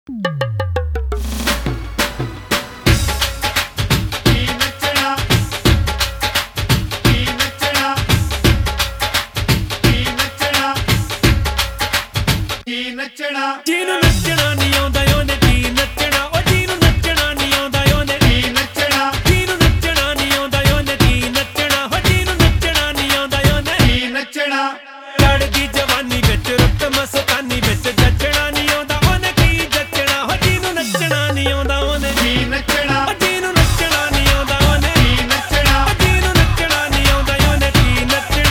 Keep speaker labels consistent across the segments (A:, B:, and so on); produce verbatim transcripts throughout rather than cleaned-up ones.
A: ਜਿਹਨੂੰ ਨੱਚਣਾ ਨਹੀਂ ਆਉਂਦਾ ਉਹਨੇ ਕੀ ਨੱਚਣਾ, ਉਹ ਜਿਹਨੂੰ ਨੱਚਣਾ ਨਹੀਂ ਆਉਂਦਾ ਉਹਨੇ ਕੀ ਨੱਚਣਾ, ਜਿਹਨੂੰ ਨੱਚਣਾ ਨਹੀਂ ਆਉਂਦਾ ਉਹਨੇ ਕੀ ਨੱਚਣਾ, ਉਹ ਜਿਹਨੂੰ ਨੱਚਣਾ ਨਹੀਂ ਆਉਂਦਾ ਉਹਨੇ ਕੀ ਨੱਚਣਾ। ਲੜਦੀ ਜਵਾਨੀ ਵਿੱਚ ਰੁੱਤ ਮਸਤਾਨੀ ਵਿੱਚ ਜੱਚਣਾ ਨਹੀਂ ਆਉਂਦਾ ਉਹਨੇ ਕੀ ਜੱਚਣਾ, ਉਹ ਜਿਹਨੂੰ ਨੱਚਣਾ ਨਹੀਂ ਆਉਂਦਾ ਉਹਨੇ ਕੀ ਨੱਚਣਾ, ਉਹ ਜਿਹਨੂੰ ਨੱਚਣਾ ਨਹੀਂ ਆਉਂਦਾ ਉਹਨੇ ਕੀ ਨੱਚਣਾ, ਉਹ ਜਿਹਨੂੰ ਨੱਚਣਾ ਨਹੀਂ ਆਉਂਦਾ ਉਹਨੇ ਕੀ ਨੱਚਣਾ।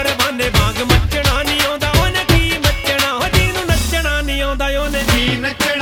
B: Nacce